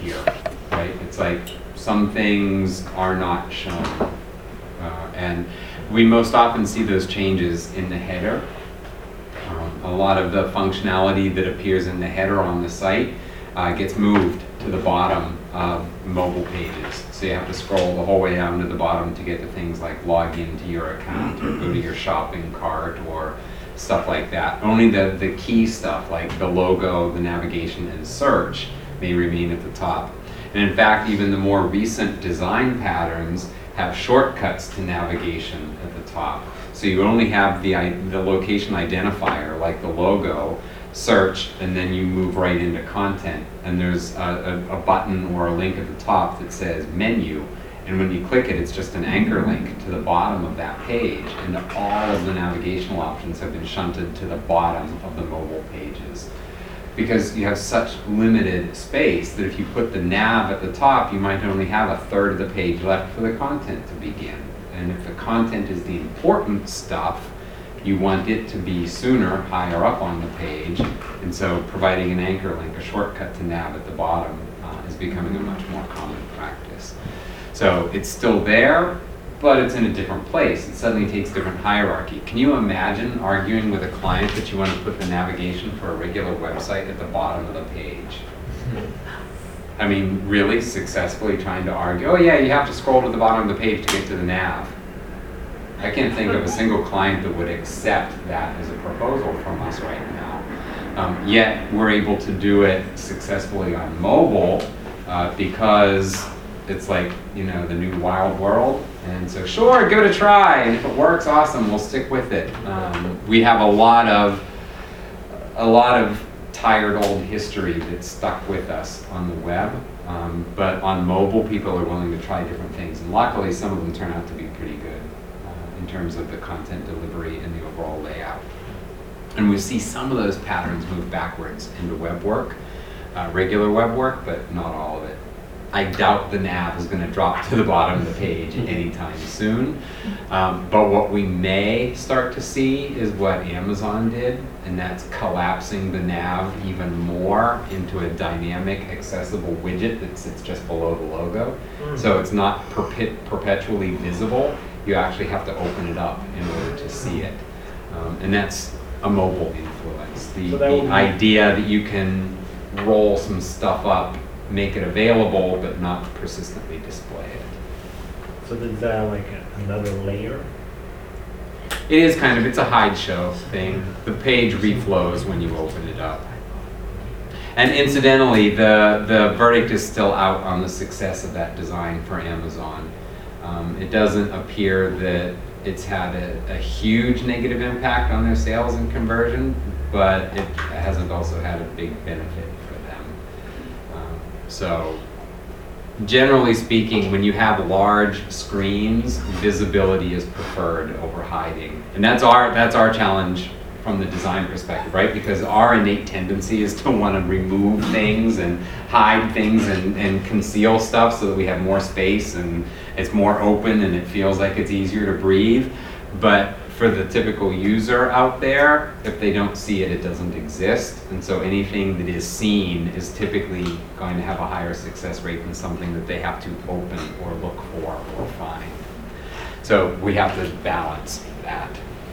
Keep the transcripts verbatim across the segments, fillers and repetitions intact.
appear, right? It's like some things are not shown. Uh, and we most often see those changes in the header. Um, a lot of the functionality that appears in the header on the site uh, gets moved to the bottom of mobile pages. So you have to scroll the whole way down to the bottom to get to things like log into your account or go to your shopping cart or stuff like that. Only the, the key stuff like the logo, the navigation, and search may remain at the top. And in fact, even the more recent design patterns have shortcuts to navigation at the top. So you only have the, the location identifier, like the logo, search, and then you move right into content. And there's a, a, a button or a link at the top that says menu. And when you click it, it's just an anchor link to the bottom of that page. And all of the navigational options have been shunted to the bottom of the mobile pages. Because you have such limited space that if you put the nav at the top, you might only have a third of the page left for the content to begin. And if the content is the important stuff, you want it to be sooner, higher up on the page. And so providing an anchor link, a shortcut to nav at the bottom, uh, is becoming a much more common practice. So it's still there, but it's in a different place. It suddenly takes different hierarchy. Can you imagine arguing with a client that you want to put the navigation for a regular website at the bottom of the page? I mean, really successfully trying to argue, oh yeah, you have to scroll to the bottom of the page to get to the nav. I can't think of a single client that would accept that as a proposal from us right now. Um, yet we're able to do it successfully on mobile uh, because it's like, you know, the new wild world. And so sure, give it a try. And if it works, awesome, we'll stick with it. Um, we have a lot of, a lot of tired old history that's stuck with us on the web. Um, but on mobile, people are willing to try different things. And luckily, some of them turn out to be pretty good uh, in terms of the content delivery and the overall layout. And we see some of those patterns move backwards into web work, uh, regular web work, but not all of it. I doubt the nav is going to drop to the bottom of the page anytime soon. Um, but what we may start to see is what Amazon did, and that's collapsing the nav even more into a dynamic, accessible widget that sits just below the logo. Mm. So it's not perpet- perpetually visible. You actually have to open it up in order to see it. Um, and that's a mobile influence. The, so the idea that you can roll some stuff up, make it available, but not persistently display it. So is that like another layer? It is kind of, it's a hide show thing. The page reflows when you open it up. And incidentally, the, the verdict is still out on the success of that design for Amazon. Um, it doesn't appear that it's had a, a huge negative impact on their sales and conversion, but it hasn't also had a big benefit for them. Um, so generally speaking, when you have large screens, visibility is preferred over hiding. And that's our, that's our challenge from the design perspective, right? Because our innate tendency is to want to remove things and hide things and, and conceal stuff so that we have more space and it's more open and it feels like it's easier to breathe. But for the typical user out there, if they don't see it, it doesn't exist. And so anything that is seen is typically going to have a higher success rate than something that they have to open or look for or find. So we have to balance that.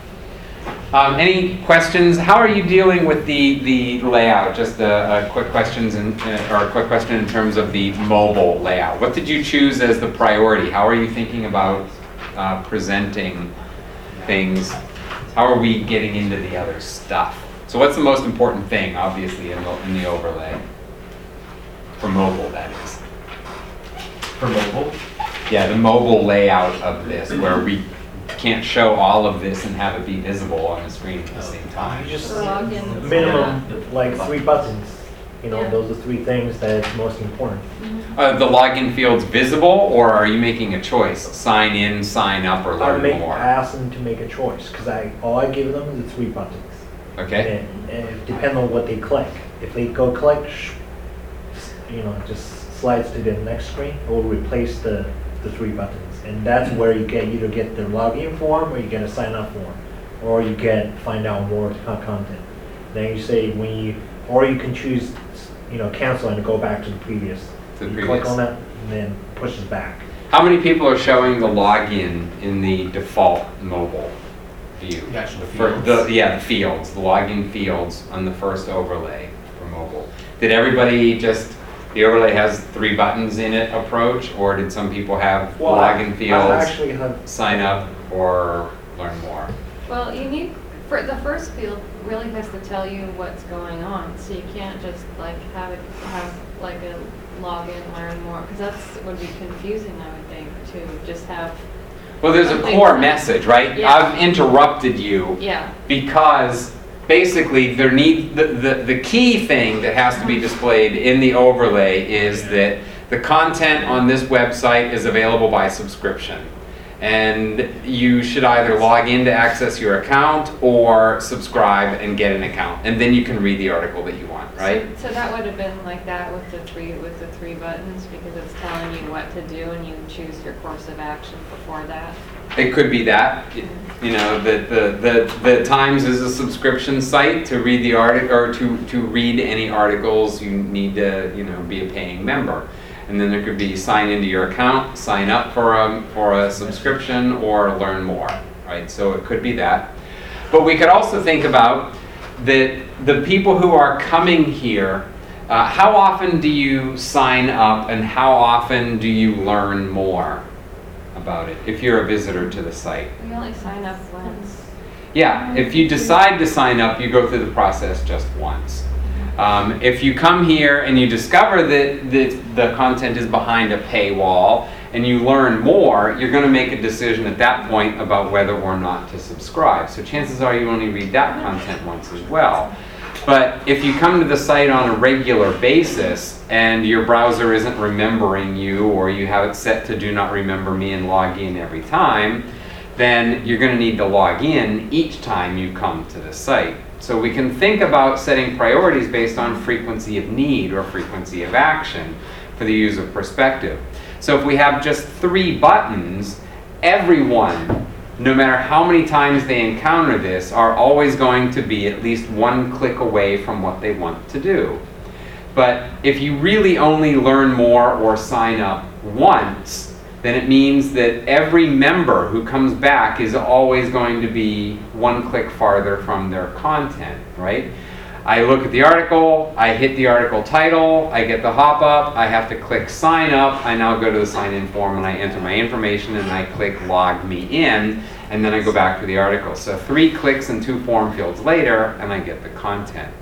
Um, any questions? How are you dealing with the, the layout? Just a, a quick questions in, uh, or a quick question in terms of the mobile layout. What did you choose as the priority? How are you thinking about uh, presenting things? How are we getting into the other stuff? So what's the most important thing, obviously, in the, in the overlay? For mobile, that is. For mobile? Yeah, the mobile layout of this, where we can't show all of this and have it be visible on the screen at the same time. You just Login. minimum, like three buttons. You know, Yeah. those are three things that is most important. Uh, the login field's visible, or are you making a choice? Sign in, sign up, or I learn make more? ask them to make a choice because I all I give them is the three buttons. Okay. And, and it depends on what they click. If they go click, sh- you know, just slides to the next screen, it will replace the, the three buttons. And that's where you get either get the login form or you get a sign up form, or you get find out more con- content. Then you say when you, or you can choose, you know, cancel and go back to the previous. To the You previous. click on it and then pushes back. How many people are showing the login in the default mobile view? The actual The fir- fields? The, yeah, the fields, the login fields on the first overlay for mobile. Did everybody just, the overlay has three buttons in it approach, or did some people have Well, I- login I fields, actually have, sign up, or learn more? Well, you need, for the first field really has to tell you what's going on, so you can't just like have it, have like a login, learn more, because that's, would be confusing, I would think, to just have, Well, there's a Something core to- message, right? Yeah. I've interrupted you yeah. because basically there need, the, the, the key thing that has to be displayed in the overlay is that the content on this website is available by subscription. And you should either log in to access your account or subscribe and get an account. And then you can read the article that you want, right? So, so that would have been like that with the three, with the three buttons, because it's telling you what to do and you choose your course of action before that. It could be that, you know, that the, the, the Times is a subscription site. To read the article, or to, to read any articles, you need to, you know, be a paying member. And then there could be sign into your account, sign up for a, for a subscription, or learn more, right? So it could be that. But we could also think about that the people who are coming here, uh, how often do you sign up and how often do you learn more about it if you're a visitor to the site? We only sign up once. Yeah, if you decide to sign up, you go through the process just once. Um, if you come here and you discover that, that the content is behind a paywall and you learn more, you're going to make a decision at that point about whether or not to subscribe. So chances are you only read that content once as well. But if you come to the site on a regular basis and your browser isn't remembering you, or you have it set to do not remember me and log in every time, then you're going to need to log in each time you come to the site. So we can think about setting priorities based on frequency of need or frequency of action for the user perspective. So if we have just three buttons, everyone, no matter how many times they encounter this, are always going to be at least one click away from what they want to do. But if you really only learn more or sign up once, then it means that every member who comes back is always going to be one click farther from their content, right? I look at the article, I hit the article title, I get the hop-up, I have to click sign up, I now go to the sign-in form and I enter my information and I click log me in, and then I go back to the article. So three clicks and two form fields later, and I get the content.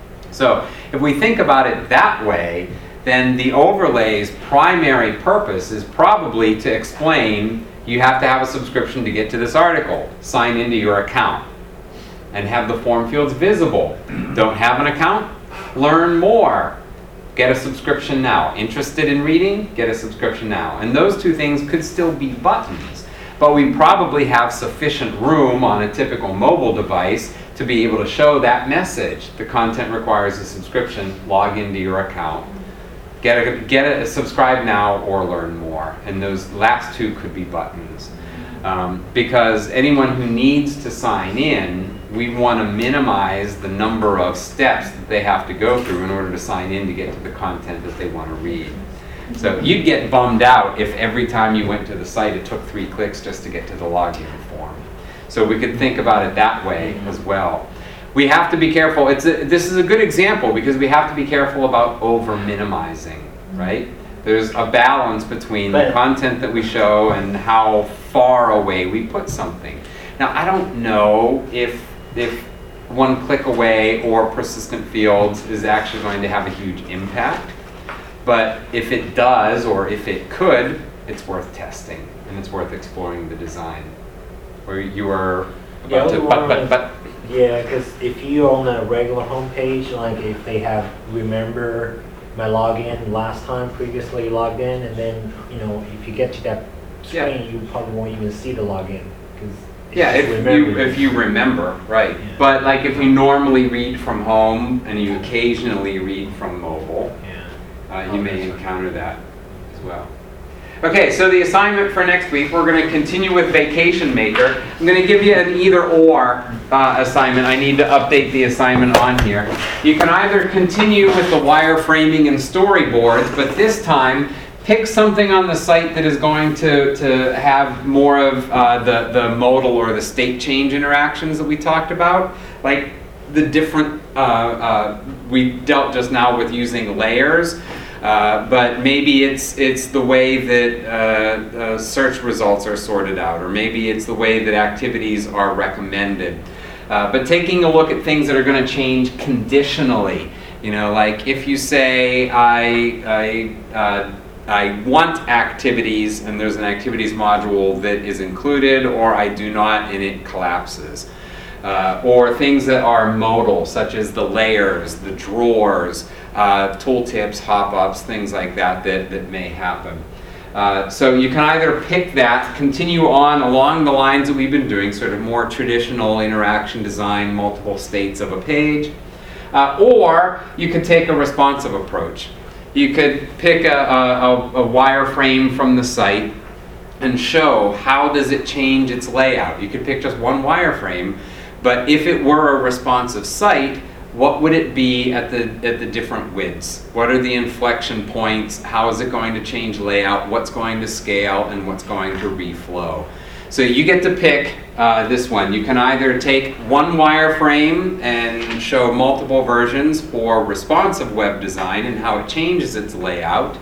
So if we think about it that way, then the overlay's primary purpose is probably to explain you have to have a subscription to get to this article. Sign into your account and have the form fields visible. Don't have an account? Learn more. Get a subscription now. Interested in reading? Get a subscription now. And those two things could still be buttons, but we probably have sufficient room on a typical mobile device to be able to show that message. The content requires a subscription. Log into your account. Get a, get a subscribe now or learn more. And those last two could be buttons. Um, because anyone who needs to sign in, we want to minimize the number of steps that they have to go through in order to sign in to get to the content that they want to read. So you'd get bummed out if every time you went to the site it took three clicks just to get to the login form. So we could think about it that way as well. We have to be careful. It's a, this is a good example because we have to be careful about over minimizing, right? There's a balance between the But- content that we show and how far away we put something. Now, I don't know if, if one click away or persistent fields is actually going to have a huge impact, but if it does, or if it could, it's worth testing and it's worth exploring the design. Or you were Yeah, about to, we but, were- but, but, Yeah, because if you on a regular homepage, like if they have remember my login last time previously logged in, and then you know if you get to that Yeah. screen, you probably won't even see the login because yeah, if you, if you remember, right. Yeah. But like if you normally read from home and you occasionally read from mobile, yeah. uh, you may encounter that as well. Okay, so the assignment for next week, we're going to continue with Vacation Maker. I'm going to give you an either-or uh, assignment. I need to update the assignment on here. You can either continue with the wireframing and storyboards, but this time, pick something on the site that is going to, to have more of uh, the, the modal or the state change interactions that we talked about. Like the different, uh, uh, we dealt just now with using layers. Uh, but maybe it's it's the way that uh, uh, search results are sorted out, or maybe it's the way that activities are recommended. Uh, but taking a look at things that are going to change conditionally, you know, like if you say I I uh, I want activities and there's an activities module that is included, or I do not and it collapses. Uh, or things that are modal, such as the layers, the drawers, uh, tooltips, hop-ups, things like that, that that may happen. Uh, so you can either pick that, continue on along the lines that we've been doing, sort of more traditional interaction design, multiple states of a page, uh, or you could take a responsive approach. You could pick a, a, a wireframe from the site and show how does it change its layout. You could pick just one wireframe, but if it were a responsive site, what would it be at the at the different widths? What are the inflection points? How is it going to change layout? What's going to scale and what's going to reflow? So you get to pick uh, this one. You can either take one wireframe and show multiple versions for responsive web design and how it changes its layout,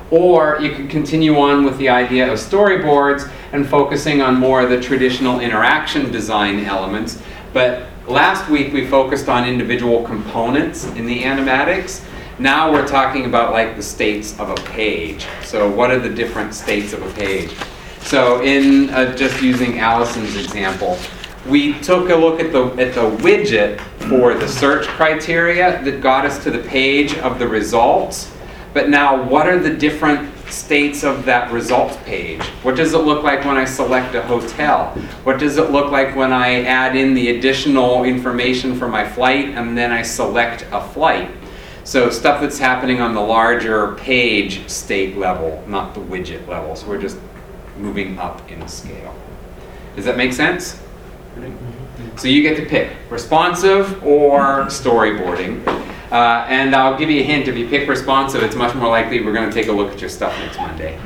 or you can continue on with the idea of storyboards and focusing on more of the traditional interaction design elements. But last week we focused on individual components in the animatics. Now we're talking about like the states of a page. So what are the different states of a page? So in uh, just using Allison's example, we took a look at the at the widget for the search criteria that got us to the page of the results. But now what are the different states of that results page? What does it look like when I select a hotel? What does it look like when I add in the additional information for my flight and then I select a flight? So stuff that's happening on the larger page state level, not the widget level. So we're just moving up in scale. Does that make sense? So you get to pick responsive or storyboarding. Uh, and I'll give you a hint, if you pick responsive, it's much more likely we're going to take a look at your stuff next Monday.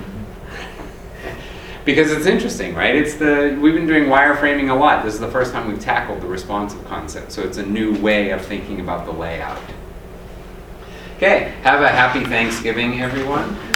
Because it's interesting, right? It's the we've been doing wireframing a lot. This is the first time we've tackled the responsive concept, so it's a new way of thinking about the layout. Okay, have a happy Thanksgiving, everyone.